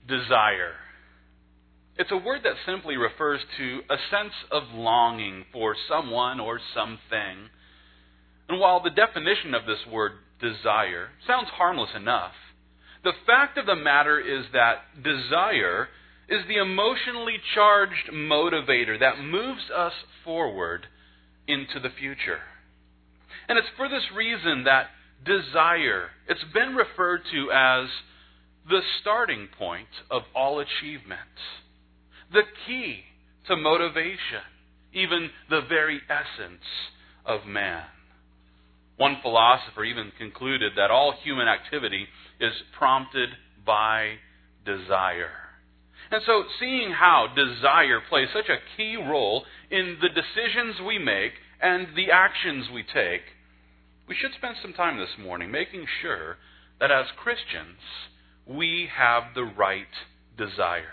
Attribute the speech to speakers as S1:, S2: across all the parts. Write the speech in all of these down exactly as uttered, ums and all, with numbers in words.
S1: desire. It's a word that simply refers to a sense of longing for someone or something. And while the definition of this word, desire, sounds harmless enough, the fact of the matter is that desire is the emotionally charged motivator that moves us forward into the future. And it's for this reason that desire, it's been referred to as the starting point of all achievement, the key to motivation, even the very essence of man. One philosopher even concluded that all human activity is prompted by desire. And so, seeing how desire plays such a key role in the decisions we make and the actions we take, we should spend some time this morning making sure that as Christians, we have the right desires.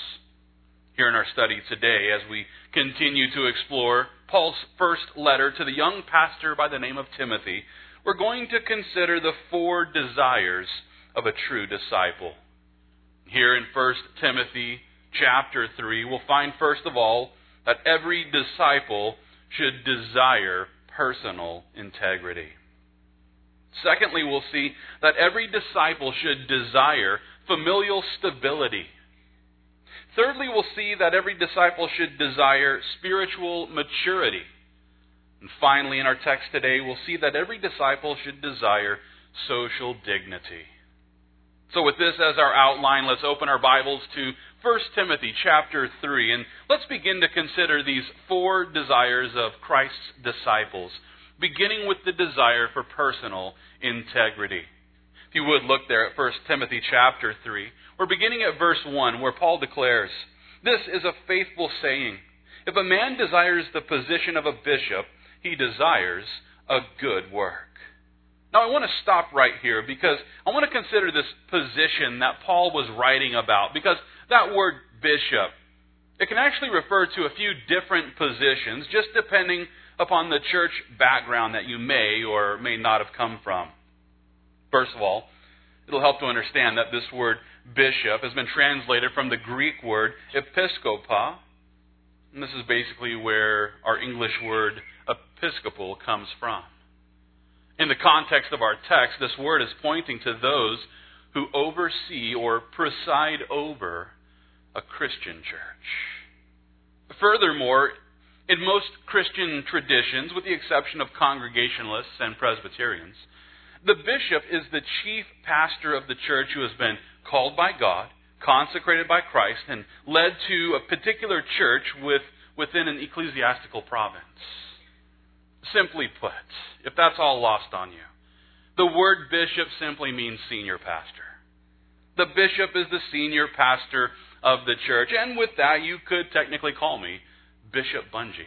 S1: Here in our study today, as we continue to explore Paul's first letter to the young pastor by the name of Timothy, we're going to consider the four desires of a true disciple. Here in First Timothy chapter three, we'll find first of all that every disciple should desire personal integrity. Secondly, we'll see that every disciple should desire familial stability. Thirdly, we'll see that every disciple should desire spiritual maturity. And finally, in our text today, we'll see that every disciple should desire social dignity. So with this as our outline, let's open our Bibles to First Timothy chapter three, and let's begin to consider these four desires of Christ's disciples, beginning with the desire for personal integrity. If you would look there at First Timothy chapter three, we're beginning at verse one, where Paul declares, "This is a faithful saying. If a man desires the position of a bishop, he desires a good work." Now I want to stop right here because I want to consider this position that Paul was writing about, because that word bishop, it can actually refer to a few different positions just depending upon the church background that you may or may not have come from. First of all, it'll help to understand that this word bishop has been translated from the Greek word episkopa, and this is basically where our English word episcopal comes from. In the context of our text, this word is pointing to those who oversee or preside over a Christian church. Furthermore, in most Christian traditions, with the exception of Congregationalists and Presbyterians, the bishop is the chief pastor of the church who has been called by God, consecrated by Christ, and led to a particular church with, within an ecclesiastical province. Simply put, if that's all lost on you, the word bishop simply means senior pastor. The bishop is the senior pastor of the church, and with that you could technically call me Bishop Bungee.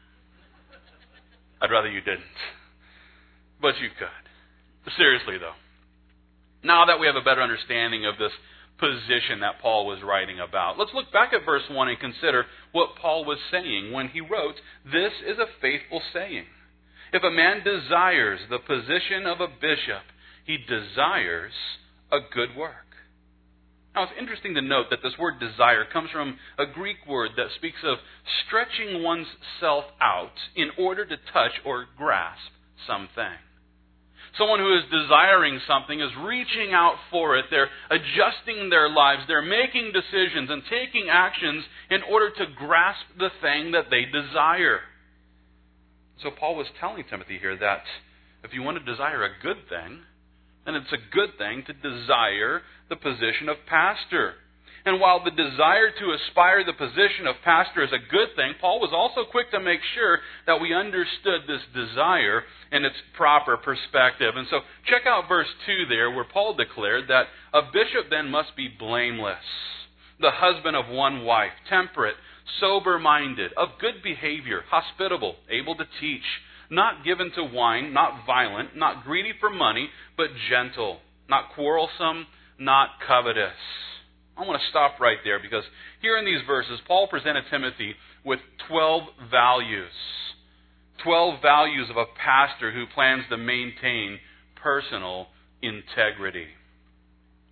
S1: I'd rather you didn't, but you could. Seriously though, now that we have a better understanding of this position that Paul was writing about, let's look back at verse one and consider what Paul was saying when he wrote, "This is a faithful saying. If a man desires the position of a bishop, he desires a good work." Now it's interesting to note that this word desire comes from a Greek word that speaks of stretching one's self out in order to touch or grasp something. Someone who is desiring something is reaching out for it. They're adjusting their lives. They're making decisions and taking actions in order to grasp the thing that they desire. So Paul was telling Timothy here that if you want to desire a good thing, then it's a good thing to desire the position of pastor. And while the desire to aspire the position of pastor is a good thing, Paul was also quick to make sure that we understood this desire in its proper perspective. And so check out verse two there, where Paul declared that a bishop then must be blameless, the husband of one wife, temperate, sober-minded, of good behavior, hospitable, able to teach, not given to wine, not violent, not greedy for money, but gentle, not quarrelsome, not covetous. I want to stop right there because here in these verses, Paul presented Timothy with twelve values. twelve values of a pastor who plans to maintain personal integrity.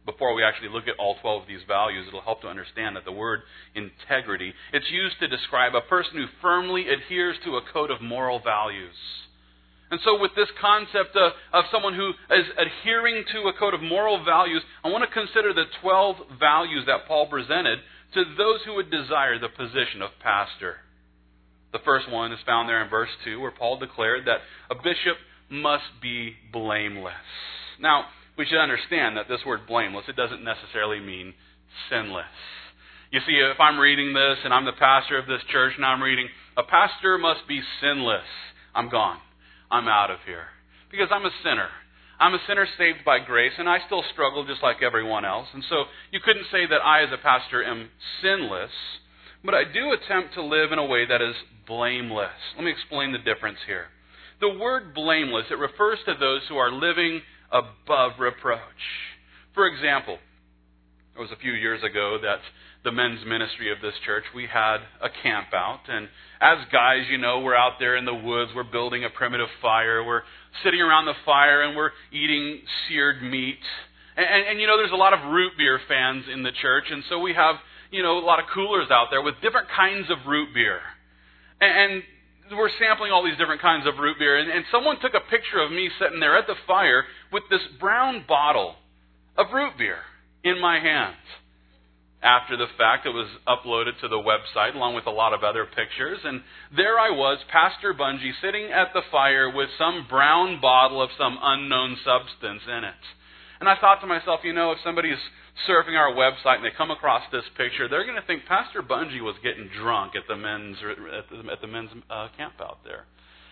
S1: before we actually look at all twelve of these values, it'll help to understand that the word integrity, it's used to describe a person who firmly adheres to a code of moral values. And so with this concept of, of someone who is adhering to a code of moral values, I want to consider the twelve values that Paul presented to those who would desire the position of pastor. The first one is found there in verse two, where Paul declared that a bishop must be blameless. Now, we should understand that this word blameless, it doesn't necessarily mean sinless. You see, if I'm reading this and I'm the pastor of this church and I'm reading, a pastor must be sinless, I'm gone. I'm out of here. Because I'm a sinner. I'm a sinner saved by grace, and I still struggle just like everyone else. And so you couldn't say that I as a pastor am sinless, but I do attempt to live in a way that is blameless. Let me explain the difference here. The word blameless, it refers to those who are living above reproach. For example, it was a few years ago that the men's ministry of this church, we had a camp out. And as guys, you know, we're out there in the woods. We're building a primitive fire. We're sitting around the fire and we're eating seared meat. And, and, and you know, there's a lot of root beer fans in the church. And so we have, you know, a lot of coolers out there with different kinds of root beer. And, and we're sampling all these different kinds of root beer. And, and someone took a picture of me sitting there at the fire with this brown bottle of root beer in my hands. After the fact, it was uploaded to the website along with a lot of other pictures. And there I was, Pastor Bungie, sitting at the fire with some brown bottle of some unknown substance in it. And I thought to myself, you know, if somebody's surfing our website and they come across this picture, they're going to think Pastor Bungie was getting drunk at the men's at the, at the men's uh, camp out there.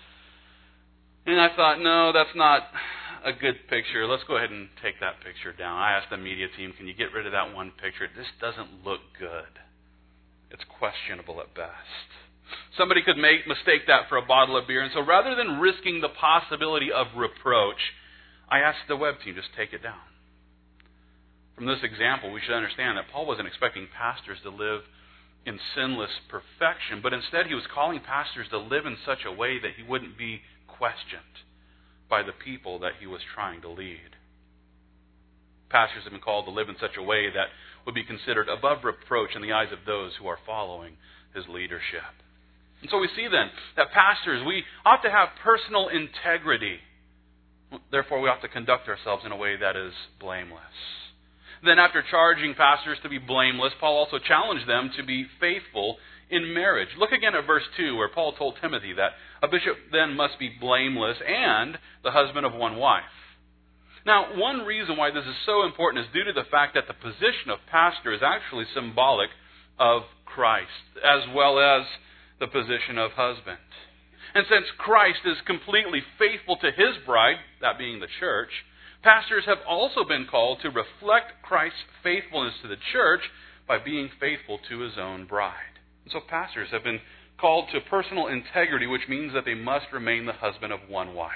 S1: And I thought, no, that's not a good picture. Let's go ahead and take that picture down. I asked the media team, can you get rid of that one picture? This doesn't look good. It's questionable at best. Somebody could make mistake that for a bottle of beer. And so rather than risking the possibility of reproach, I asked the web team, just take it down. From this example, we should understand that Paul wasn't expecting pastors to live in sinless perfection, but instead he was calling pastors to live in such a way that he wouldn't be questioned by the people that he was trying to lead. Pastors have been called to live in such a way that would be considered above reproach in the eyes of those who are following his leadership. And so we see then that pastors, we ought to have personal integrity. Therefore, we ought to conduct ourselves in a way that is blameless. Then after charging pastors to be blameless, Paul also challenged them to be faithful in marriage. Look again at verse two, where Paul told Timothy that a bishop then must be blameless and the husband of one wife. Now, one reason why this is so important is due to the fact that the position of pastor is actually symbolic of Christ, as well as the position of husband. And since Christ is completely faithful to his bride, that being the church, pastors have also been called to reflect Christ's faithfulness to the church by being faithful to his own bride. And so pastors have been called to personal integrity, which means that they must remain the husband of one wife.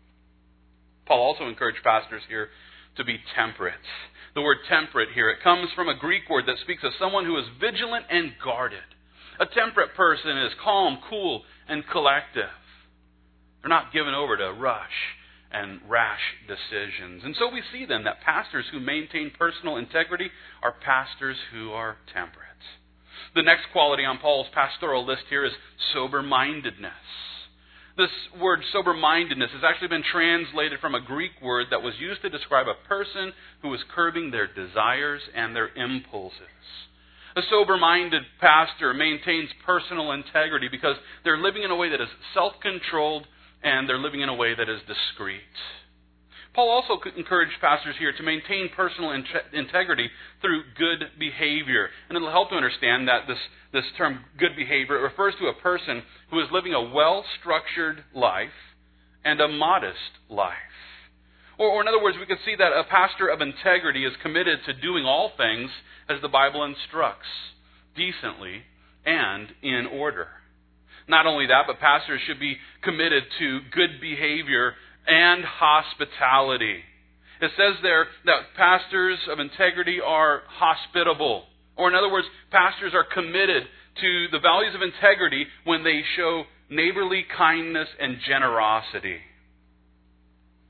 S1: Paul also encouraged pastors here to be temperate. The word temperate here, it comes from a Greek word that speaks of someone who is vigilant and guarded. A temperate person is calm, cool, and collective. They're not given over to rush and rash decisions. And so we see then that pastors who maintain personal integrity are pastors who are temperate. The next quality on Paul's pastoral list here is sober-mindedness. This word sober-mindedness has actually been translated from a Greek word that was used to describe a person who is curbing their desires and their impulses. A sober-minded pastor maintains personal integrity because they're living in a way that is self-controlled and they're living in a way that is discreet. Paul also encouraged pastors here to maintain personal integrity through good behavior. And it'll help to understand that this, this term good behavior refers to a person who is living a well-structured life and a modest life. Or, or in other words, we can see that a pastor of integrity is committed to doing all things as the Bible instructs, decently and in order. Not only that, but pastors should be committed to good behavior and hospitality. It says there that pastors of integrity are hospitable. Or in other words, pastors are committed to the values of integrity when they show neighborly kindness and generosity.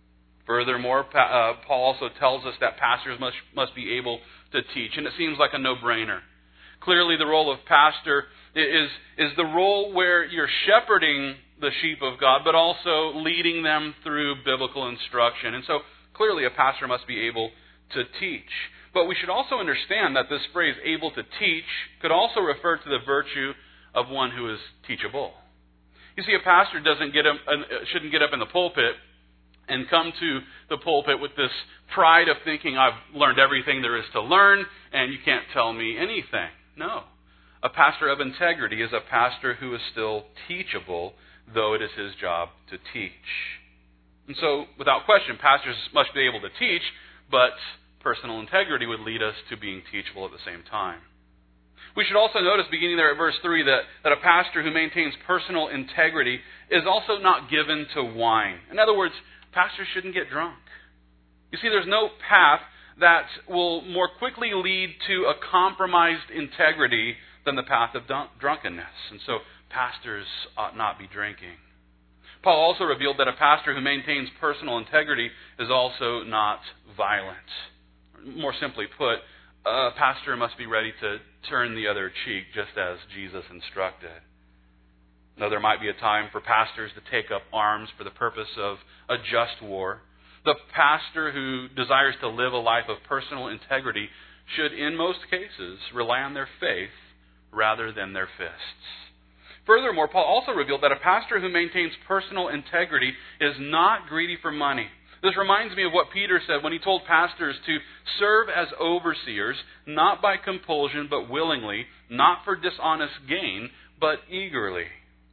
S1: Furthermore, uh, Paul also tells us that pastors must, must be able to teach, and it seems like a no-brainer. Clearly, the role of pastor is, is the role where you're shepherding the sheep of God, but also leading them through biblical instruction. And so, clearly, a pastor must be able to teach. But we should also understand that this phrase, able to teach, could also refer to the virtue of one who is teachable. You see, a pastor doesn't get up, shouldn't get up in the pulpit and come to the pulpit with this pride of thinking, I've learned everything there is to learn, and you can't tell me anything. No. A pastor of integrity is a pastor who is still teachable, though it is his job to teach. And so, without question, pastors must be able to teach, but personal integrity would lead us to being teachable at the same time. We should also notice, beginning there at verse three, that, that a pastor who maintains personal integrity is also not given to wine. In other words, pastors shouldn't get drunk. You see, there's no path that will more quickly lead to a compromised integrity than the path of dun- drunkenness. And so, pastors ought not be drinking. Paul also revealed that a pastor who maintains personal integrity is also not violent. More simply put, a pastor must be ready to turn the other cheek, just as Jesus instructed. Now, there might be a time for pastors to take up arms for the purpose of a just war. The pastor who desires to live a life of personal integrity should, in most cases, rely on their faith rather than their fists. Furthermore, Paul also revealed that a pastor who maintains personal integrity is not greedy for money. This reminds me of what Peter said when he told pastors to serve as overseers, not by compulsion, but willingly, not for dishonest gain, but eagerly.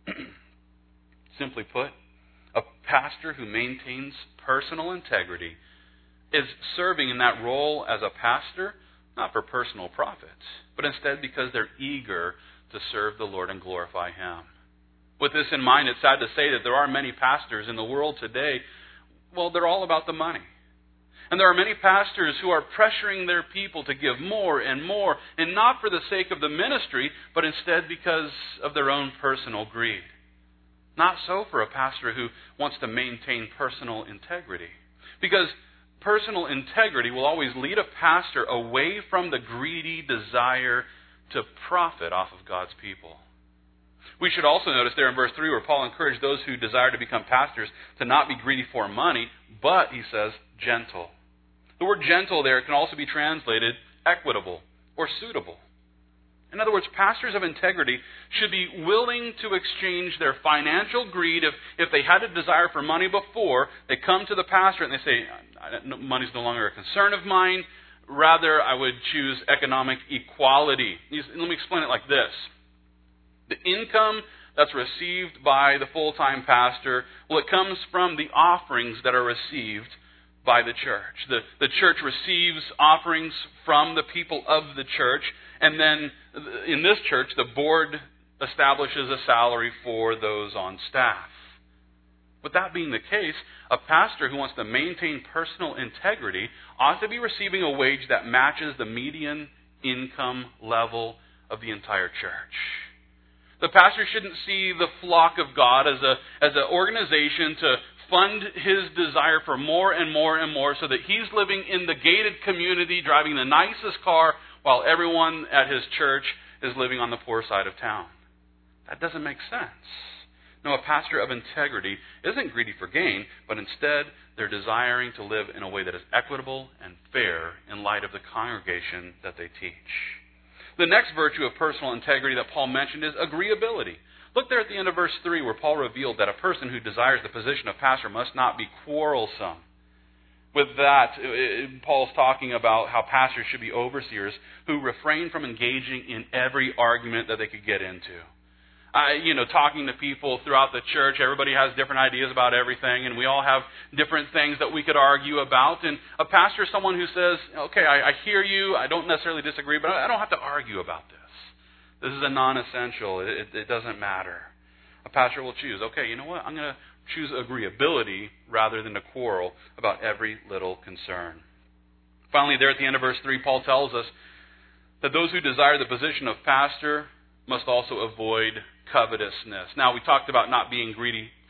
S1: Simply put, a pastor who maintains personal integrity is serving in that role as a pastor, not for personal profit, but instead because they're eager to serve the Lord and glorify Him. With this in mind, it's sad to say that there are many pastors in the world today, well, they're all about the money. And there are many pastors who are pressuring their people to give more and more, and not for the sake of the ministry, but instead because of their own personal greed. Not so for a pastor who wants to maintain personal integrity. Because personal integrity will always lead a pastor away from the greedy desire to profit off of God's people. We should also notice there in verse three where Paul encouraged those who desire to become pastors to not be greedy for money, but, he says, gentle. The word gentle there can also be translated equitable or suitable. In other words, pastors of integrity should be willing to exchange their financial greed. If, if they had a desire for money before, they come to the pastor and they say, money's no longer a concern of mine. Rather, I would choose economic equality. Let me explain it like this. The income that's received by the full-time pastor, well, it comes from the offerings that are received by the church. The, the church receives offerings from the people of the church, and then in this church, the board establishes a salary for those on staff. With that being the case, a pastor who wants to maintain personal integrity ought to be receiving a wage that matches the median income level of the entire church. The pastor shouldn't see the flock of God as a as an organization to fund his desire for more and more and more so that he's living in the gated community, driving the nicest car, while everyone at his church is living on the poor side of town. That doesn't make sense. No, a pastor of integrity isn't greedy for gain, but instead they're desiring to live in a way that is equitable and fair in light of the congregation that they teach. The next virtue of personal integrity that Paul mentioned is agreeability. Look there at the end of verse three where Paul revealed that a person who desires the position of pastor must not be quarrelsome. With that, Paul's talking about how pastors should be overseers who refrain from engaging in every argument that they could get into. Uh, you know, talking to people throughout the church, everybody has different ideas about everything, and we all have different things that we could argue about. And a pastor is someone who says, okay, I, I hear you, I don't necessarily disagree, but I don't have to argue about this. This is a non-essential. It, it doesn't matter. A pastor will choose, okay, you know what, I'm going to choose agreeability rather than to quarrel about every little concern. Finally, there at the end of verse three, Paul tells us that those who desire the position of pastor must also avoid covetousness. Now, we talked about not being greedy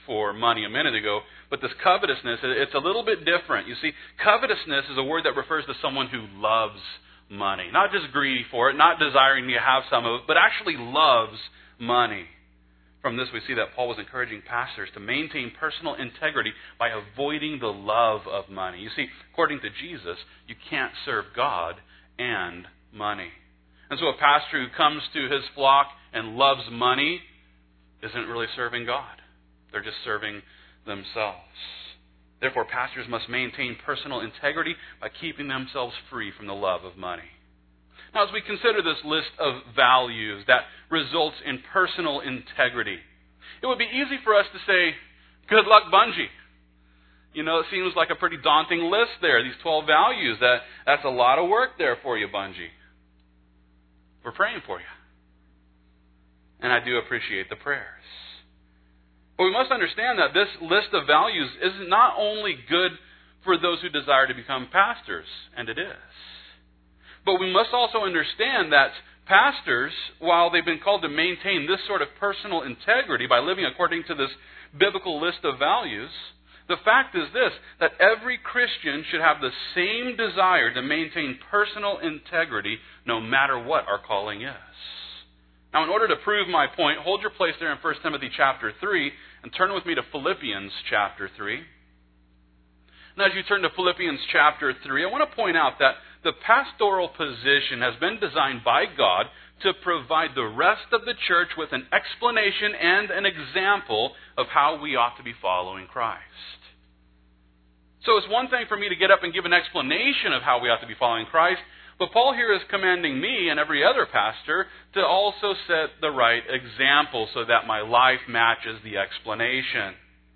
S1: for money a minute ago, but this covetousness, it's a little bit different. You see, covetousness is a word that refers to someone who loves money. Not just greedy for it, not desiring to have some of it, but actually loves money. From this, we see that Paul was encouraging pastors to maintain personal integrity by avoiding the love of money. You see, according to Jesus, you can't serve God and money. And so a pastor who comes to his flock and loves money isn't really serving God. They're just serving themselves. Therefore, pastors must maintain personal integrity by keeping themselves free from the love of money. Now, as we consider this list of values that results in personal integrity, it would be easy for us to say, good luck, Bungie. You know, it seems like a pretty daunting list there, these twelve values. That, that's a lot of work there for you, Bungie. We're praying for you. And I do appreciate the prayers. But we must understand that this list of values is not only good for those who desire to become pastors, and it is. But we must also understand that pastors, while they've been called to maintain this sort of personal integrity by living according to this biblical list of values, the fact is this, that every Christian should have the same desire to maintain personal integrity no matter what our calling is. Now, in order to prove my point, hold your place there in First Timothy chapter three and turn with me to Philippians chapter three. And as you turn to Philippians chapter three, I want to point out that the pastoral position has been designed by God to provide the rest of the church with an explanation and an example of how we ought to be following Christ. So it's one thing for me to get up and give an explanation of how we ought to be following Christ, but Paul here is commanding me and every other pastor to also set the right example so that my life matches the explanation.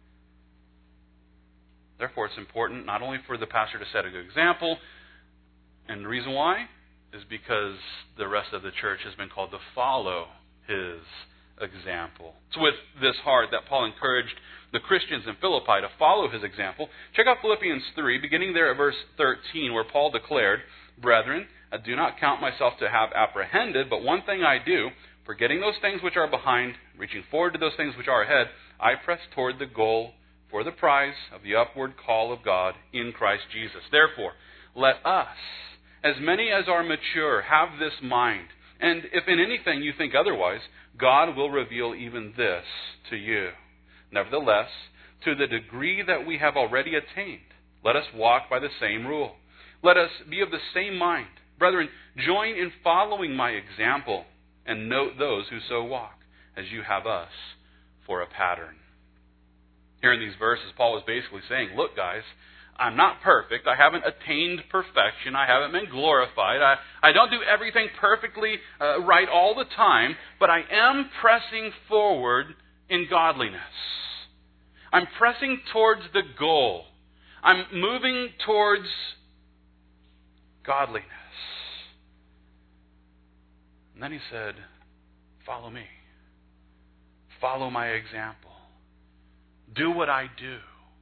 S1: Therefore, it's important not only for the pastor to set a good example, and the reason why is because the rest of the church has been called to follow his example. It's with this heart that Paul encouraged the Christians in Philippi to follow his example. Check out Philippians three, beginning there at verse thirteen, where Paul declared, "Brethren, I do not count myself to have apprehended, but one thing I do, forgetting those things which are behind, reaching forward to those things which are ahead, I press toward the goal for the prize of the upward call of God in Christ Jesus. Therefore, let us, as many as are mature, have this mind. And if in anything you think otherwise, God will reveal even this to you. Nevertheless, to the degree that we have already attained, let us walk by the same rule. Let us be of the same mind. Brethren, join in following my example, and note those who so walk, as you have us for a pattern." Here in these verses, Paul was basically saying, look guys, I'm not perfect. I haven't attained perfection. I haven't been glorified. I, I don't do everything perfectly uh, right all the time, but I am pressing forward in godliness. I'm pressing towards the goal. I'm moving towards godliness. And then he said, follow me. Follow my example. Do what I do.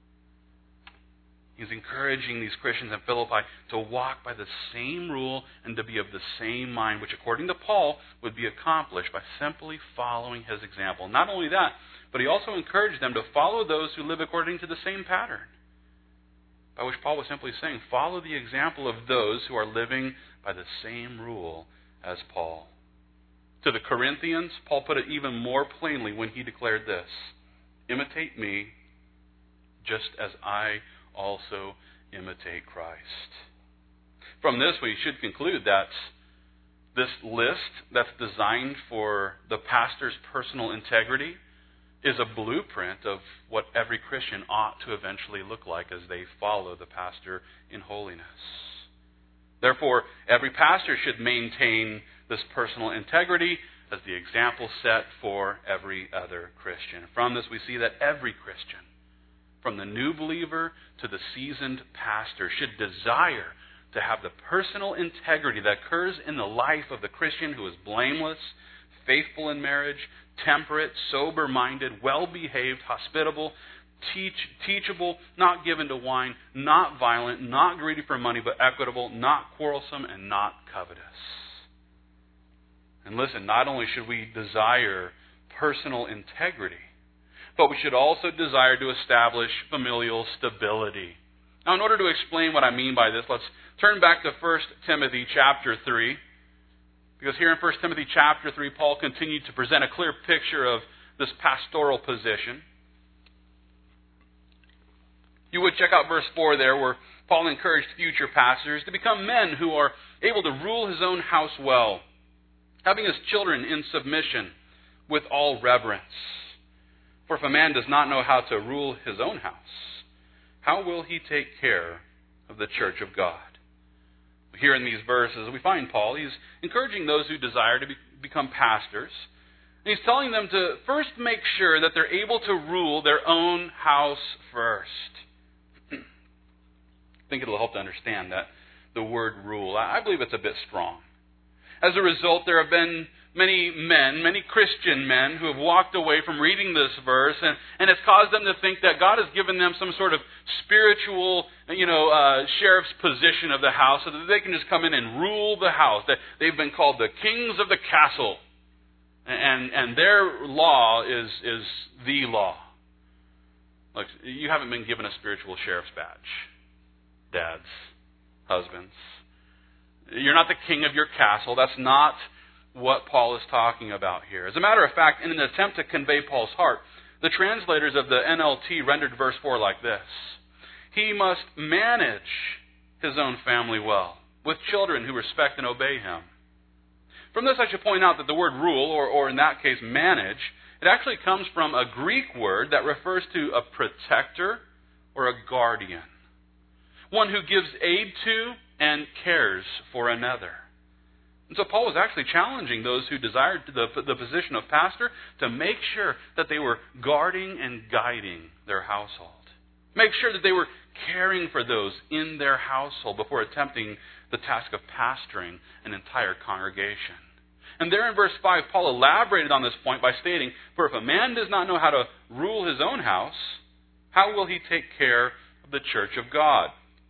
S1: He's encouraging these Christians in Philippi to walk by the same rule and to be of the same mind, which according to Paul would be accomplished by simply following his example. Not only that, but he also encouraged them to follow those who live according to the same pattern. By which Paul was simply saying, follow the example of those who are living by the same rule as Paul. To the Corinthians, Paul put it even more plainly when he declared this, imitate me just as I also imitate Christ. From this, we should conclude that this list that's designed for the pastor's personal integrity is a blueprint of what every Christian ought to eventually look like as they follow the pastor in holiness. Therefore, every pastor should maintain this personal integrity as the example set for every other Christian. From this, we see that every Christian, from the new believer to the seasoned pastor, should desire to have the personal integrity that occurs in the life of the Christian who is blameless, faithful in marriage, temperate, sober-minded, well-behaved, hospitable, teach, teachable, not given to wine, not violent, not greedy for money, but equitable, not quarrelsome, and not covetous. And listen, not only should we desire personal integrity, but we should also desire to establish familial stability. Now, in order to explain what I mean by this, let's turn back to First Timothy chapter three. Because here in First Timothy chapter three, Paul continued to present a clear picture of this pastoral position. You would check out verse four there, where Paul encouraged future pastors to become men who are able to rule his own house well, having his children in submission with all reverence. For if a man does not know how to rule his own house, how will he take care of the church of God? Here in these verses, we find Paul, he's encouraging those who desire to be, become pastors. And he's telling them to first make sure that they're able to rule their own house first. I think it'll help to understand that the word rule, I believe it's a bit strong. As a result, there have been many men, many Christian men, who have walked away from reading this verse, and, and it's caused them to think that God has given them some sort of spiritual, you know, uh, sheriff's position of the house, so that they can just come in and rule the house. That they've been called the kings of the castle, and and their law is is the law. Look, you haven't been given a spiritual sheriff's badge, dads, husbands. You're not the king of your castle. That's not what Paul is talking about here. As a matter of fact, in an attempt to convey Paul's heart, the translators of the N L T rendered verse four like this: he must manage his own family well, with children who respect and obey him. From this, I should point out that the word rule, or, or in that case manage, it actually comes from a Greek word that refers to a protector or a guardian, one who gives aid to and cares for another. And so Paul was actually challenging those who desired the, the position of pastor to make sure that they were guarding and guiding their household. Make sure that they were caring for those in their household before attempting the task of pastoring an entire congregation. And there in verse five, Paul elaborated on this point by stating, for if a man does not know how to rule his own house, how will he take care of the church of God?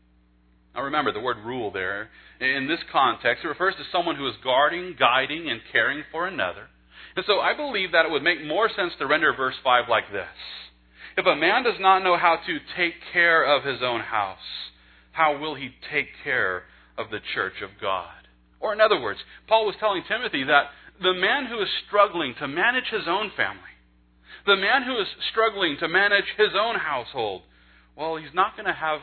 S1: Now remember, the word rule there, in this context, it refers to someone who is guarding, guiding, and caring for another. And so I believe that it would make more sense to render verse five like this: if a man does not know how to take care of his own house, how will he take care of the church of God? Or in other words, Paul was telling Timothy that the man who is struggling to manage his own family, the man who is struggling to manage his own household, well, he's not going to have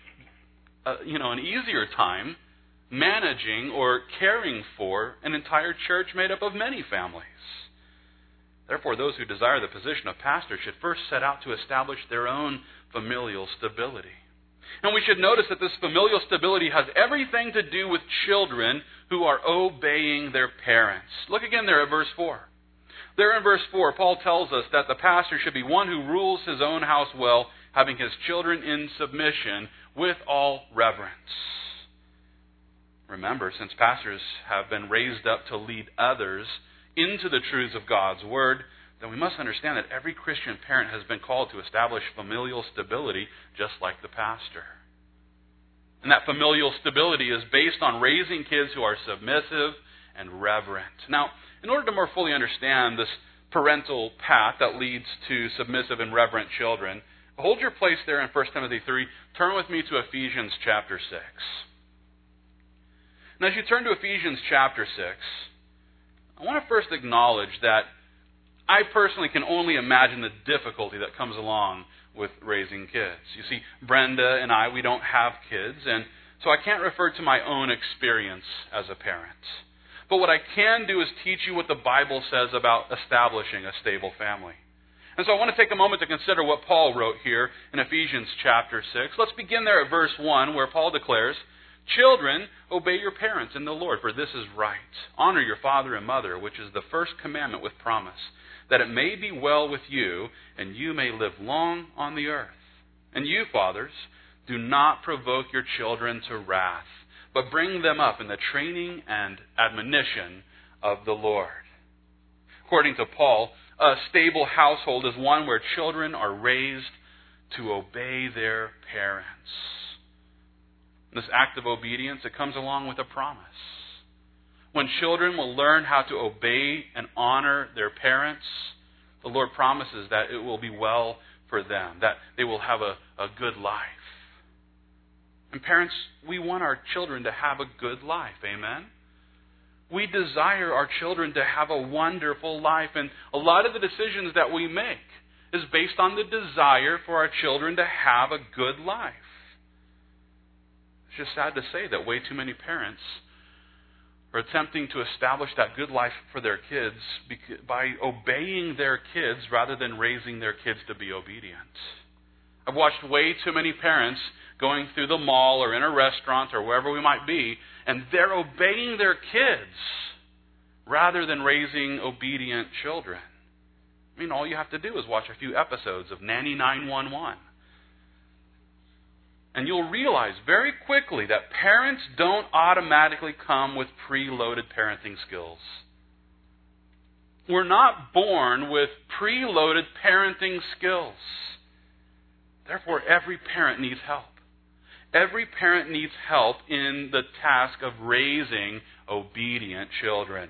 S1: Uh, you know, an easier time managing or caring for an entire church made up of many families. Therefore, those who desire the position of pastor should first set out to establish their own familial stability. And we should notice that this familial stability has everything to do with children who are obeying their parents. Look again there at verse four. There in verse four, Paul tells us that the pastor should be one who rules his own house well, having his children in submission with all reverence. Remember, since pastors have been raised up to lead others into the truths of God's Word, then we must understand that every Christian parent has been called to establish familial stability just like the pastor. And that familial stability is based on raising kids who are submissive and reverent. Now, in order to more fully understand this parental path that leads to submissive and reverent children, hold your place there in First Timothy three. Turn with me to Ephesians chapter six. And as you turn to Ephesians chapter six, I want to first acknowledge that I personally can only imagine the difficulty that comes along with raising kids. You see, Brenda and I, we don't have kids, and so I can't refer to my own experience as a parent. But what I can do is teach you what the Bible says about establishing a stable family. And so I want to take a moment to consider what Paul wrote here in Ephesians chapter six. Let's begin there at verse one, where Paul declares, "Children, obey your parents in the Lord, for this is right. Honor your father and mother, which is the first commandment with promise, that it may be well with you, and you may live long on the earth. And you, fathers, do not provoke your children to wrath, but bring them up in the training and admonition of the Lord." According to Paul, a stable household is one where children are raised to obey their parents. This act of obedience, it comes along with a promise. When children will learn how to obey and honor their parents, The Lord promises that it will be well for them, that they will have a, a good life. And parents, we want our children to have a good life. Amen? We desire our children to have a wonderful life. And a lot of the decisions that we make is based on the desire for our children to have a good life. It's just sad to say that way too many parents are attempting to establish that good life for their kids by obeying their kids rather than raising their kids to be obedient. I've watched way too many parents going through the mall or in a restaurant or wherever we might be, and they're obeying their kids rather than raising obedient children. I mean, all you have to do is watch a few episodes of Nanny nine one one. And you'll realize very quickly that parents don't automatically come with preloaded parenting skills. We're not born with preloaded parenting skills. Therefore, every parent needs help. Every parent needs help in the task of raising obedient children.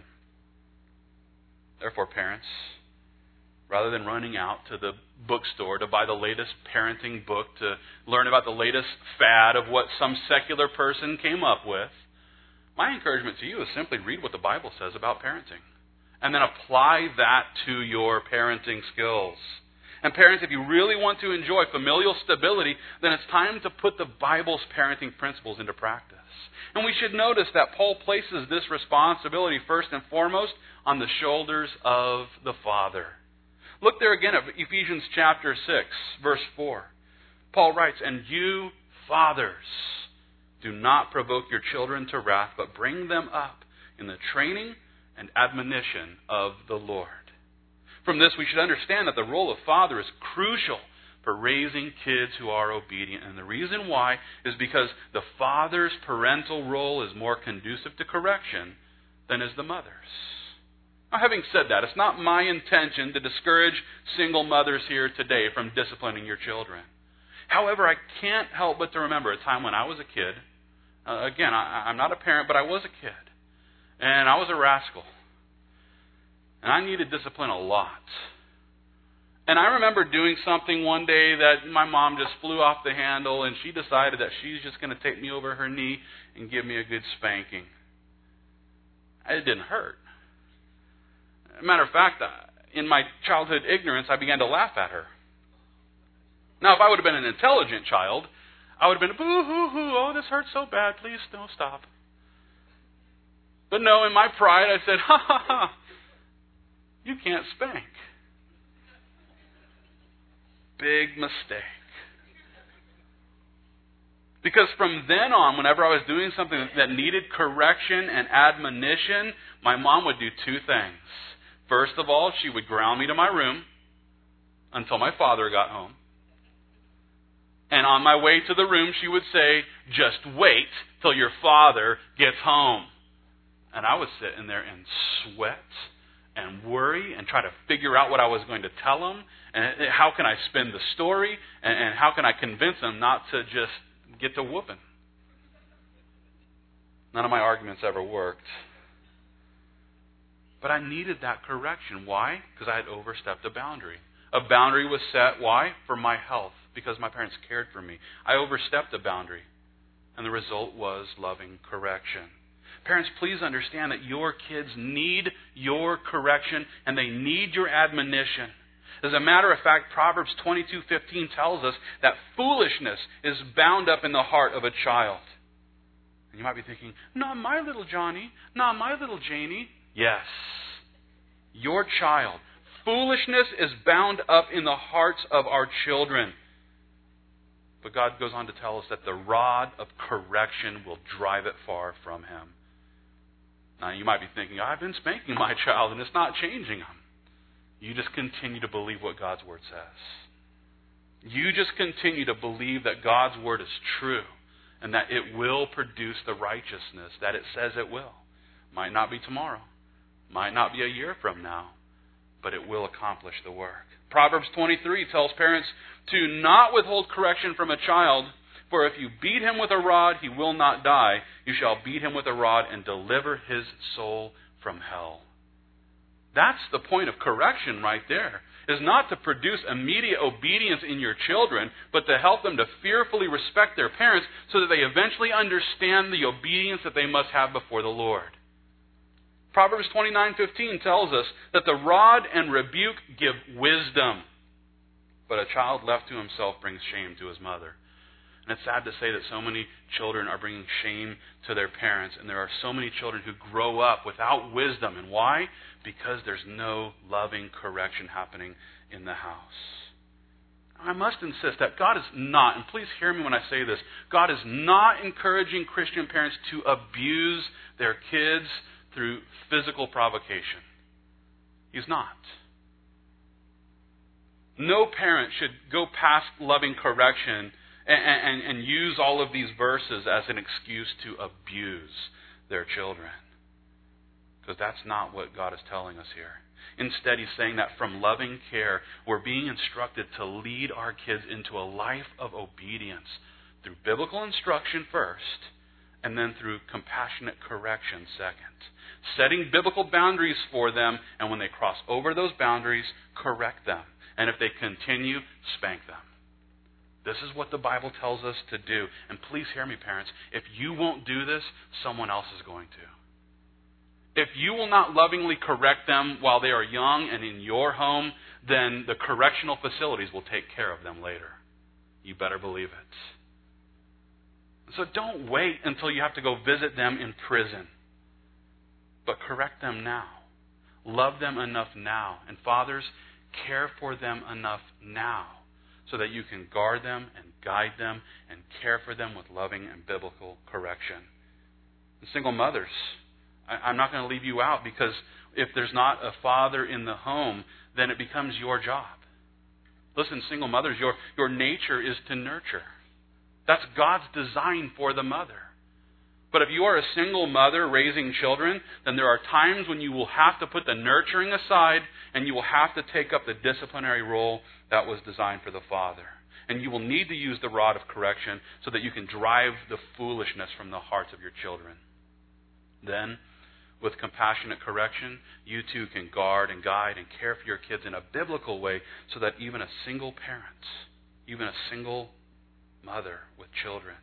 S1: Therefore, parents, rather than running out to the bookstore to buy the latest parenting book, to learn about the latest fad of what some secular person came up with, my encouragement to you is simply read what the Bible says about parenting and then apply that to your parenting skills. And parents, if you really want to enjoy familial stability, then it's time to put the Bible's parenting principles into practice. And we should notice that Paul places this responsibility first and foremost on the shoulders of the father. Look there again at Ephesians chapter six, verse four. Paul writes, "And you, fathers, do not provoke your children to wrath, but bring them up in the training and admonition of the Lord." From this, we should understand that the role of father is crucial for raising kids who are obedient. And the reason why is because the father's parental role is more conducive to correction than is the mother's. Now, having said that, it's not my intention to discourage single mothers here today from disciplining your children. However, I can't help but to remember a time when I was a kid. Uh, again, I, I'm not a parent, but I was a kid. And I was a rascal. And I needed discipline a lot. And I remember doing something one day that my mom just flew off the handle, and she decided that she's just going to take me over her knee and give me a good spanking. It didn't hurt. As a matter of fact, in my childhood ignorance, I began to laugh at her. Now, if I would have been an intelligent child, I would have been, boo-hoo-hoo, oh, this hurts so bad, please don't stop. But no, in my pride, I said, ha, ha, ha, you can't spank. Big mistake. Because from then on, whenever I was doing something that needed correction and admonition, my mom would do two things. First of all, she would ground me to my room until my father got home. And on my way to the room, she would say, "Just wait till your father gets home." And I would sit in there and sweat and worry and try to figure out what I was going to tell him, and how can I spin the story, and how can I convince him not to just get to whooping. None of my arguments ever worked. But I needed that correction. Why? Because I had overstepped a boundary. A boundary was set, why? For my health, because my parents cared for me. I overstepped a boundary, and the result was loving correction. Parents, please understand that your kids need your correction and they need your admonition. As a matter of fact, Proverbs twenty-two fifteen tells us that foolishness is bound up in the heart of a child. And you might be thinking, not my little Johnny, not my little Janie. Yes, your child. Foolishness is bound up in the hearts of our children. But God goes on to tell us that the rod of correction will drive it far from him. Now, you might be thinking, I've been spanking my child and it's not changing him. You just continue to believe what God's Word says. You just continue to believe that God's Word is true and that it will produce the righteousness that it says it will. Might not be tomorrow. Might not be a year from now. But it will accomplish the work. Proverbs twenty-three tells parents to not withhold correction from a child, for if you beat him with a rod, he will not die. You shall beat him with a rod and deliver his soul from hell. That's the point of correction right there. is not to produce immediate obedience in your children, but to help them to fearfully respect their parents so that they eventually understand the obedience that they must have before the Lord. Proverbs twenty-nine fifteen tells us that the rod and rebuke give wisdom, but a child left to himself brings shame to his mother. And it's sad to say that so many children are bringing shame to their parents, and there are so many children who grow up without wisdom. And why? Because there's no loving correction happening in the house. I must insist that God is not, and please hear me when I say this, God is not encouraging Christian parents to abuse their kids through physical provocation. He's not. No parent should go past loving correction and, and, and use all of these verses as an excuse to abuse their children. Because that's not what God is telling us here. Instead, He's saying that from loving care, we're being instructed to lead our kids into a life of obedience through biblical instruction first, and then through compassionate correction second. Setting biblical boundaries for them, and when they cross over those boundaries, correct them. And if they continue, spank them. This is what the Bible tells us to do. And please hear me, parents. If you won't do this, someone else is going to. If you will not lovingly correct them while they are young and in your home, then the correctional facilities will take care of them later. You better believe it. So don't wait until you have to go visit them in prison. But correct them now. Love them enough now. And fathers, care for them enough now so that you can guard them and guide them and care for them with loving and biblical correction. And single mothers, I'm not going to leave you out, because if there's not a father in the home, then it becomes your job. Listen, single mothers, your, your nature is to nurture. That's God's design for the mother. But if you are a single mother raising children, then there are times when you will have to put the nurturing aside and you will have to take up the disciplinary role that was designed for the father. And you will need to use the rod of correction so that you can drive the foolishness from the hearts of your children. Then, with compassionate correction, you too can guard and guide and care for your kids in a biblical way so that even a single parent, even a single mother with children,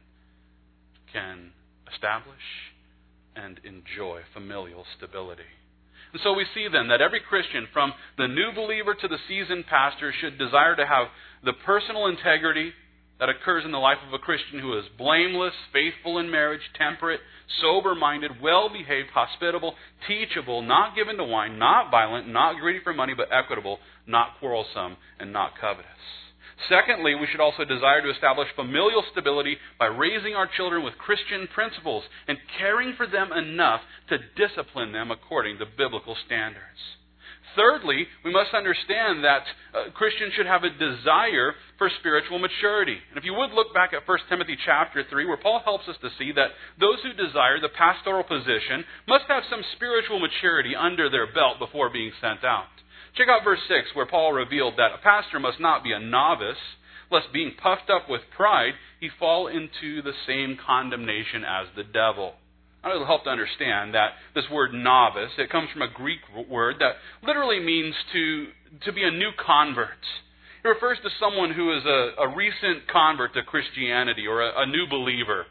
S1: can establish and enjoy familial stability. And so we see then that every Christian, from the new believer to the seasoned pastor, should desire to have the personal integrity that occurs in the life of a Christian who is blameless, faithful in marriage, temperate, sober-minded, well-behaved, hospitable, teachable, not given to wine, not violent, not greedy for money, but equitable, not quarrelsome, and not covetous. Secondly, we should also desire to establish familial stability by raising our children with Christian principles and caring for them enough to discipline them according to biblical standards. Thirdly, we must understand that uh, Christians should have a desire for spiritual maturity. And if you would look back at First Timothy chapter three, where Paul helps us to see that those who desire the pastoral position must have some spiritual maturity under their belt before being sent out. Check out verse six, where Paul revealed that a pastor must not be a novice, lest being puffed up with pride, he fall into the same condemnation as the devil. Now, it'll help to understand that this word novice, it comes from a Greek word that literally means to, to be a new convert. It refers to someone who is a, a recent convert to Christianity or a, a new believer.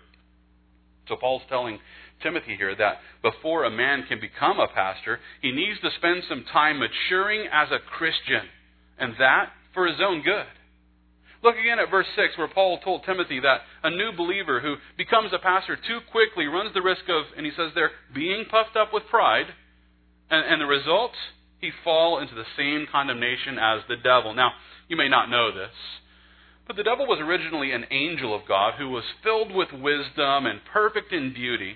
S1: So Paul's telling Timothy here that before a man can become a pastor, he needs to spend some time maturing as a Christian, and that for his own good. Look again at verse six, where Paul told Timothy that a new believer who becomes a pastor too quickly runs the risk of, and he says there, being puffed up with pride, and, and the result, he fall into the same condemnation as the devil. Now, you may not know this, but the devil was originally an angel of God who was filled with wisdom and perfect in beauty.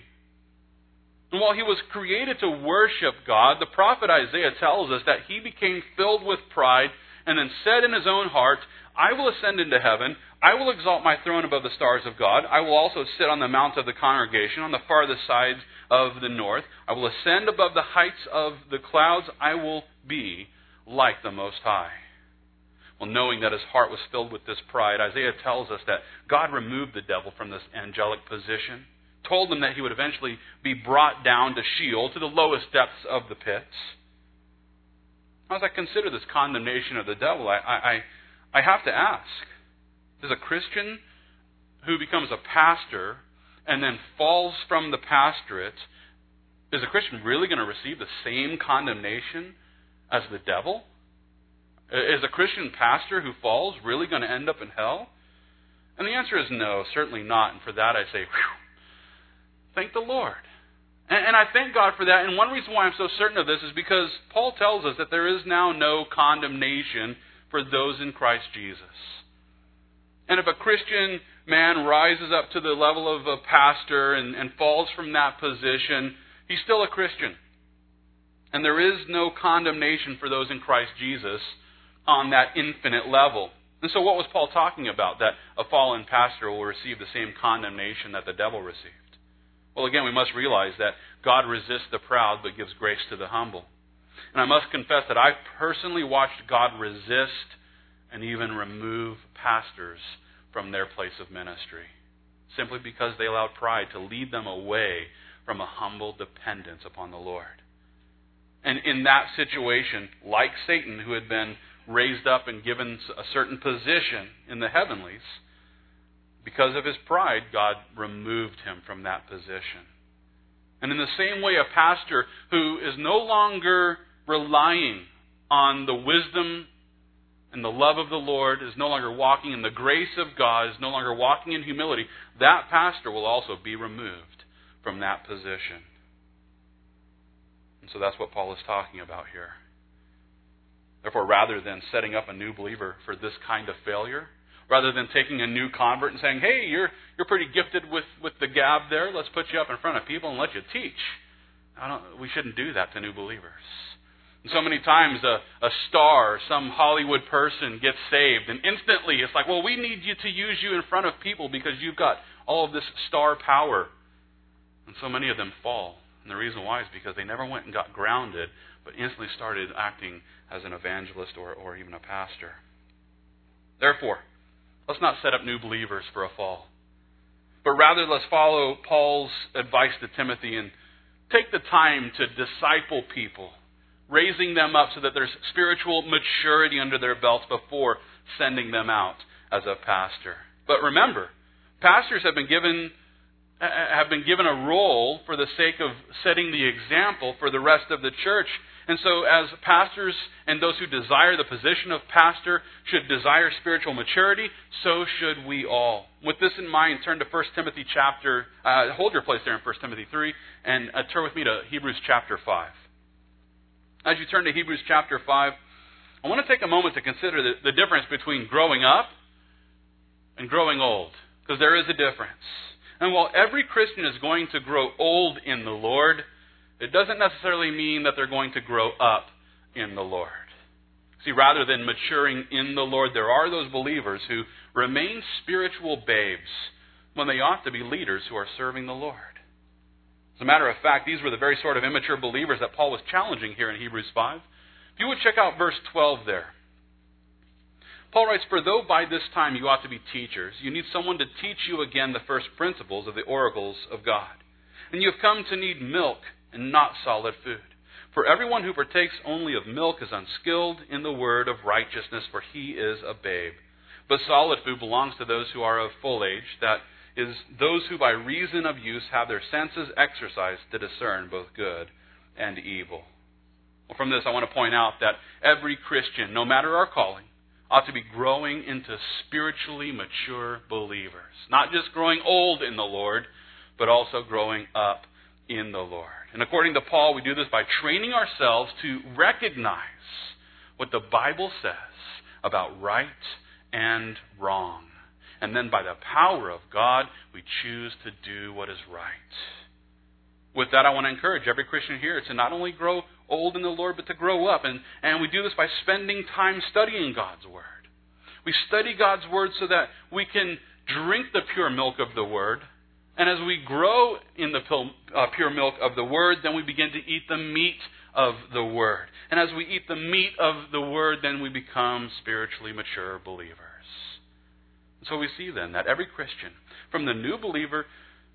S1: And while he was created to worship God, the prophet Isaiah tells us that he became filled with pride and then said in his own heart, I will ascend into heaven, I will exalt my throne above the stars of God, I will also sit on the mount of the congregation on the farthest sides of the north, I will ascend above the heights of the clouds, I will be like the Most High. Well, knowing that his heart was filled with this pride, Isaiah tells us that God removed the devil from this angelic position, told him that he would eventually be brought down to Sheol, to the lowest depths of the pits. As I consider this condemnation of the devil, I, I, I have to ask, does a Christian who becomes a pastor and then falls from the pastorate, is a Christian really going to receive the same condemnation as the devil? Is a Christian pastor who falls really going to end up in hell? And the answer is no, certainly not. And for that I say, whew, thank the Lord. And, and I thank God for that. And one reason why I'm so certain of this is because Paul tells us that there is now no condemnation for those in Christ Jesus. And if a Christian man rises up to the level of a pastor and, and falls from that position, he's still a Christian. And there is no condemnation for those in Christ Jesus on that infinite level. And so what was Paul talking about? That a fallen pastor will receive the same condemnation that the devil received. Well, again, we must realize that God resists the proud but gives grace to the humble. And I must confess that I've personally watched God resist and even remove pastors from their place of ministry, simply because they allowed pride to lead them away from a humble dependence upon the Lord. And in that situation, like Satan, who had been raised up and given a certain position in the heavenlies, because of his pride, God removed him from that position. And in the same way, a pastor who is no longer relying on the wisdom and the love of the Lord, is no longer walking in the grace of God, is no longer walking in humility, that pastor will also be removed from that position. And so that's what Paul is talking about here. Therefore, rather than setting up a new believer for this kind of failure, rather than taking a new convert and saying, hey, you're you're pretty gifted with, with the gab there, let's put you up in front of people and let you teach. I don't, we shouldn't do that to new believers. And so many times a, a star, some Hollywood person gets saved, and instantly it's like, well, we need you to use you in front of people because you've got all of this star power. And so many of them fall. And the reason why is because they never went and got grounded, but instantly started acting as an evangelist or, or even a pastor. Therefore, let's not set up new believers for a fall, but rather let's follow Paul's advice to Timothy and take the time to disciple people, raising them up so that there's spiritual maturity under their belts before sending them out as a pastor. But remember, pastors have been given have been given a role for the sake of setting the example for the rest of the church. And so as pastors and those who desire the position of pastor should desire spiritual maturity, so should we all. With this in mind, turn to First Timothy chapter, uh, hold your place there in First Timothy three, and uh, turn with me to Hebrews chapter five. As you turn to Hebrews chapter five, I want to take a moment to consider the, the difference between growing up and growing old, because there is a difference. And while every Christian is going to grow old in the Lord, it doesn't necessarily mean that they're going to grow up in the Lord. See, rather than maturing in the Lord, there are those believers who remain spiritual babes when they ought to be leaders who are serving the Lord. As a matter of fact, these were the very sort of immature believers that Paul was challenging here in Hebrews five. If you would check out verse twelve there. Paul writes, "For though by this time you ought to be teachers, you need someone to teach you again the first principles of the oracles of God. And you have come to need milk and not solid food. For everyone who partakes only of milk is unskilled in the word of righteousness, for he is a babe. But solid food belongs to those who are of full age, that is, those who by reason of use have their senses exercised to discern both good and evil." Well, from this, I want to point out that every Christian, no matter our calling, ought to be growing into spiritually mature believers. Not just growing old in the Lord, but also growing up in the Lord. And according to Paul, we do this by training ourselves to recognize what the Bible says about right and wrong. And then by the power of God, we choose to do what is right. With that, I want to encourage every Christian here to not only grow old in the Lord, but to grow up. And, and we do this by spending time studying God's Word. We study God's Word so that we can drink the pure milk of the Word. And as we grow in the pure milk of the Word, then we begin to eat the meat of the Word. And as we eat the meat of the Word, then we become spiritually mature believers. So we see then that every Christian, from the new believer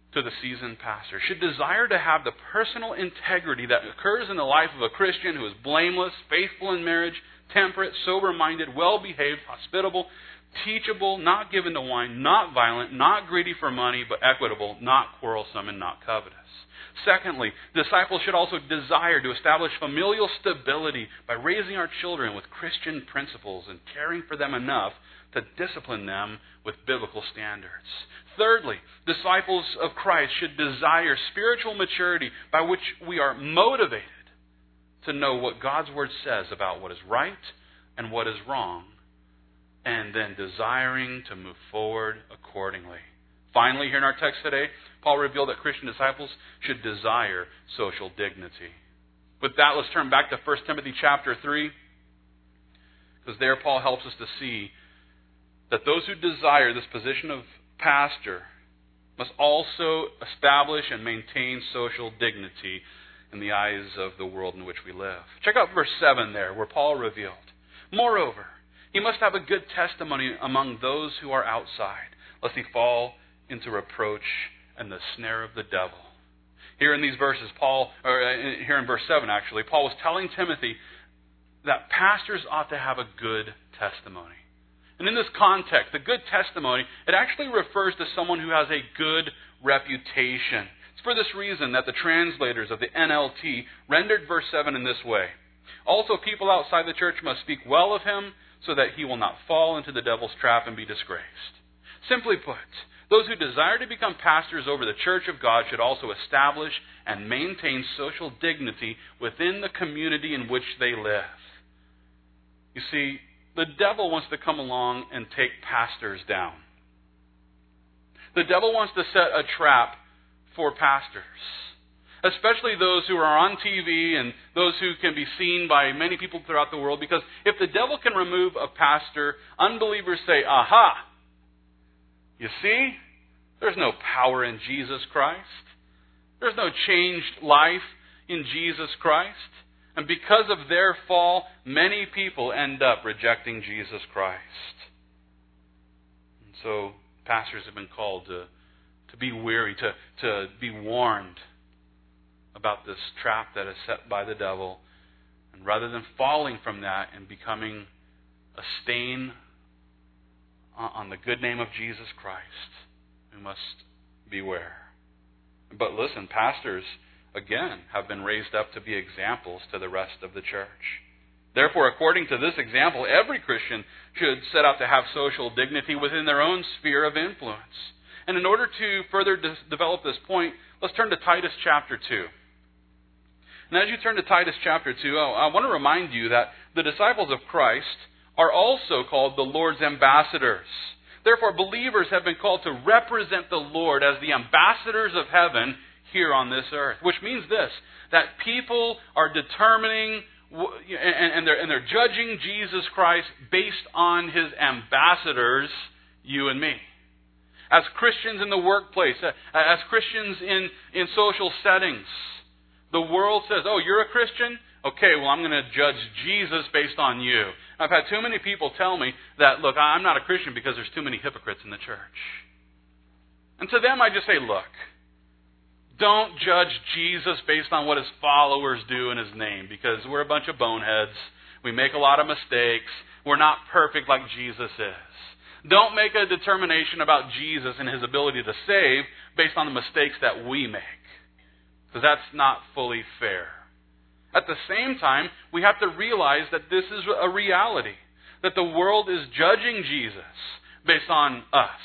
S1: to the seasoned pastor, should desire to have the personal integrity that occurs in the life of a Christian who is blameless, faithful in marriage, temperate, sober-minded, well-behaved, hospitable, teachable, not given to wine, not violent, not greedy for money, but equitable, not quarrelsome, and not covetous. Secondly, disciples should also desire to establish familial stability by raising our children with Christian principles and caring for them enough to discipline them with biblical standards. Thirdly, disciples of Christ should desire spiritual maturity by which we are motivated to know what God's Word says about what is right and what is wrong, and then desiring to move forward accordingly. Finally, here in our text today, Paul revealed that Christian disciples should desire social dignity. With that, let's turn back to First Timothy chapter three, because there Paul helps us to see that those who desire this position of pastor must also establish and maintain social dignity in the eyes of the world in which we live. Check out verse seven there, where Paul revealed, "Moreover, he must have a good testimony among those who are outside, lest he fall into reproach and the snare of the devil." Here in these verses, Paul, or here in verse seven actually, Paul was telling Timothy that pastors ought to have a good testimony. And in this context, the good testimony, it actually refers to someone who has a good reputation. It's for this reason that the translators of the N L T rendered verse seven in this way. "Also, people outside the church must speak well of him so that he will not fall into the devil's trap and be disgraced." Simply put, those who desire to become pastors over the church of God should also establish and maintain social dignity within the community in which they live. You see, the devil wants to come along and take pastors down. The devil wants to set a trap for pastors, especially those who are on T V and those who can be seen by many people throughout the world, because if the devil can remove a pastor, unbelievers say, "Aha! You see, there's no power in Jesus Christ. There's no changed life in Jesus Christ." And because of their fall, many people end up rejecting Jesus Christ. And so pastors have been called to, to be weary, to, to be warned about this trap that is set by the devil. And rather than falling from that and becoming a stain on the good name of Jesus Christ, we must beware. But listen, pastors, again, have been raised up to be examples to the rest of the church. Therefore, according to this example, every Christian should set out to have social dignity within their own sphere of influence. And in order to further de- develop this point, let's turn to Titus chapter two. And as you turn to Titus chapter two, I want to remind you that the disciples of Christ are also called the Lord's ambassadors. Therefore, believers have been called to represent the Lord as the ambassadors of heaven here on this earth. Which means this, that people are determining and they're, and they're judging Jesus Christ based on His ambassadors, you and me. As Christians in the workplace, as Christians in, in social settings, the world says, "Oh, you're a Christian? Okay, well, I'm going to judge Jesus based on you." I've had too many people tell me that, look, I'm not a Christian because there's too many hypocrites in the church. And to them I just say, look, don't judge Jesus based on what His followers do in His name, because we're a bunch of boneheads. We make a lot of mistakes. We're not perfect like Jesus is. Don't make a determination about Jesus and His ability to save based on the mistakes that we make, because that's not fully fair. At the same time, we have to realize that this is a reality, that the world is judging Jesus based on us.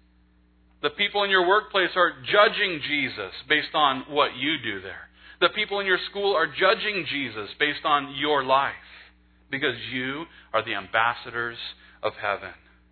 S1: The people in your workplace are judging Jesus based on what you do there. The people in your school are judging Jesus based on your life, because you are the ambassadors of heaven.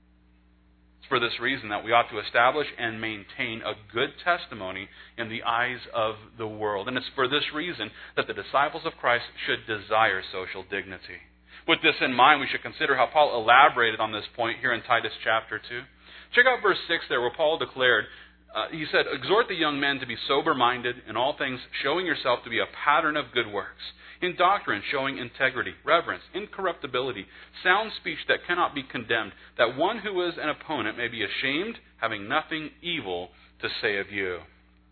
S1: It's for this reason that we ought to establish and maintain a good testimony in the eyes of the world. And it's for this reason that the disciples of Christ should desire social dignity. With this in mind, we should consider how Paul elaborated on this point here in Titus chapter two. Check out verse six there, where Paul declared, uh, he said, "Exhort the young men to be sober-minded, in all things showing yourself to be a pattern of good works, in doctrine showing integrity, reverence, incorruptibility, sound speech that cannot be condemned, that one who is an opponent may be ashamed, having nothing evil to say of you."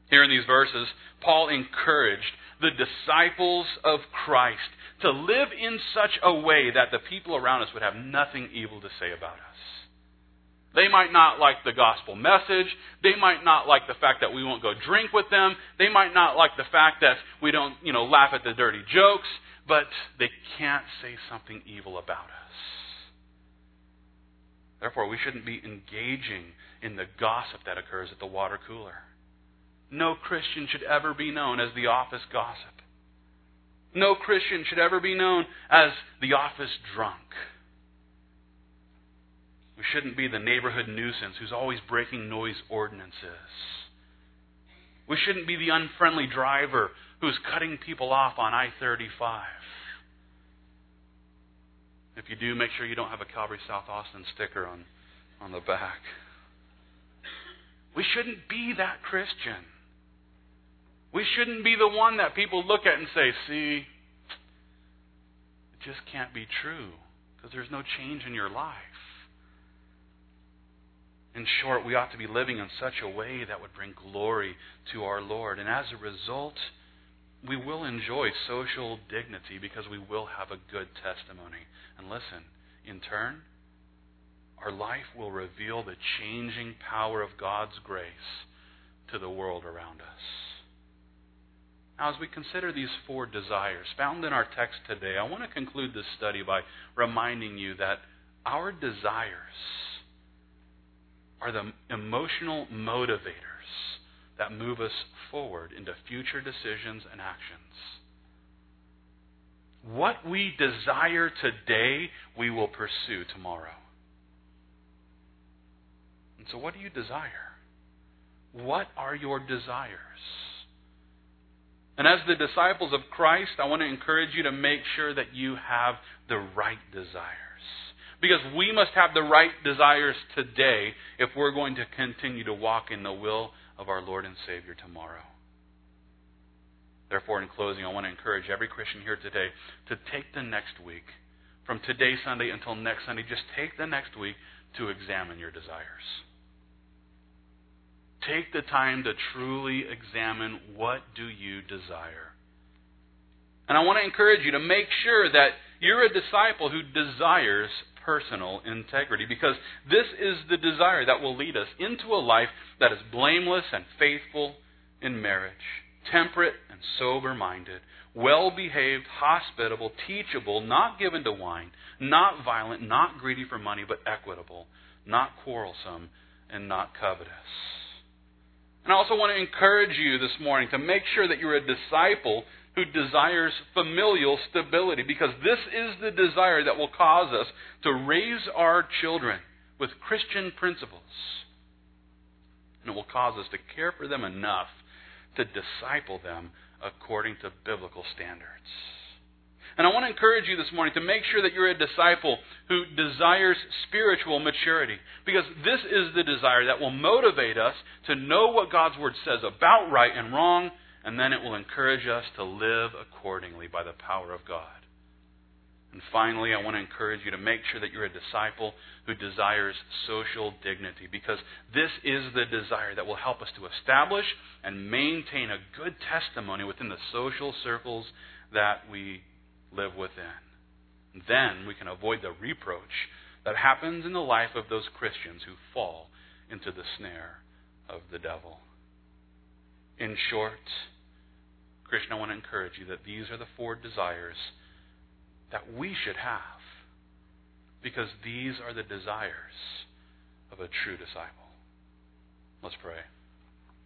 S1: Here in these verses, Paul encouraged the disciples of Christ to live in such a way that the people around us would have nothing evil to say about us. They might not like the gospel message. They might not like the fact that we won't go drink with them. They might not like the fact that we don't, you know, laugh at the dirty jokes. But they can't say something evil about us. Therefore, we shouldn't be engaging in the gossip that occurs at the water cooler. No Christian should ever be known as the office gossip. No Christian should ever be known as the office drunk. We shouldn't be the neighborhood nuisance who's always breaking noise ordinances. We shouldn't be the unfriendly driver who's cutting people off on I thirty-five. If you do, make sure you don't have a Calvary South Austin sticker on, on the back. We shouldn't be that Christian. We shouldn't be the one that people look at and say, see, it just can't be true because there's no change in your life. In short, we ought to be living in such a way that would bring glory to our Lord. And as a result, we will enjoy social dignity because we will have a good testimony. And listen, in turn, our life will reveal the changing power of God's grace to the world around us. Now, as we consider these four desires found in our text today, I want to conclude this study by reminding you that our desires are the emotional motivators that move us forward into future decisions and actions. What we desire today, we will pursue tomorrow. And so what do you desire? What are your desires? And as the disciples of Christ, I want to encourage you to make sure that you have the right desires. Because we must have the right desires today if we're going to continue to walk in the will of our Lord and Savior tomorrow. Therefore, in closing, I want to encourage every Christian here today to take the next week, from today Sunday until next Sunday, just take the next week to examine your desires. Take the time to truly examine what do you desire. And I want to encourage you to make sure that you're a disciple who desires personal integrity, because this is the desire that will lead us into a life that is blameless and faithful in marriage, temperate and sober-minded, well-behaved, hospitable, teachable, not given to wine, not violent, not greedy for money, but equitable, not quarrelsome, and not covetous. And I also want to encourage you this morning to make sure that you're a disciple who desires familial stability, because this is the desire that will cause us to raise our children with Christian principles. And it will cause us to care for them enough to disciple them according to biblical standards. And I want to encourage you this morning to make sure that you're a disciple who desires spiritual maturity, because this is the desire that will motivate us to know what God's Word says about right and wrong, and then it will encourage us to live accordingly by the power of God. And finally, I want to encourage you to make sure that you're a disciple who desires social dignity, because this is the desire that will help us to establish and maintain a good testimony within the social circles that we live within. And then we can avoid the reproach that happens in the life of those Christians who fall into the snare of the devil. In short, Christian, I want to encourage you that these are the four desires that we should have, because these are the desires of a true disciple. Let's pray.